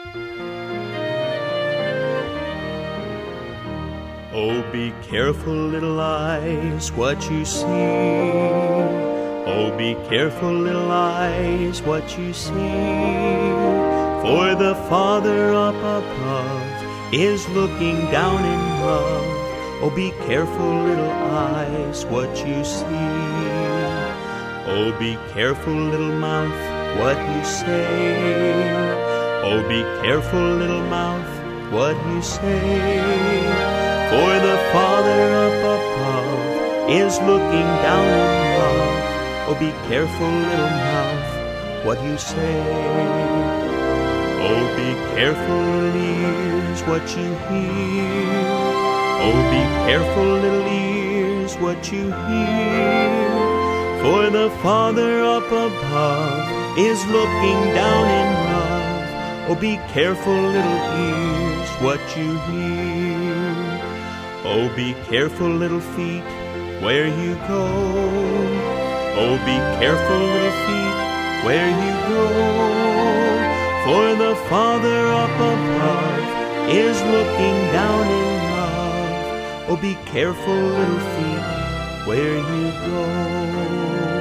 Oh, be careful, little eyes, what you see. Oh, be careful, little eyes, what you see. For the Father up above is looking down in love. Oh, be careful, little eyes, what you see. Oh, be careful, little mouth, what you say. Oh, be careful, little mouth, what you say. For the Father up above is looking down in love. Oh, be careful, little mouth, what you say. Oh, be careful, little ears, what you hear. Oh, be careful, little ears, what you hear. For the Father up above is looking down in love. Oh, be careful, little ears, what you hear. Oh, be careful, little feet, where you go. Oh, be careful, little feet, where you go. For the Father up above is looking down in love. Oh, be careful, little feet, where you go.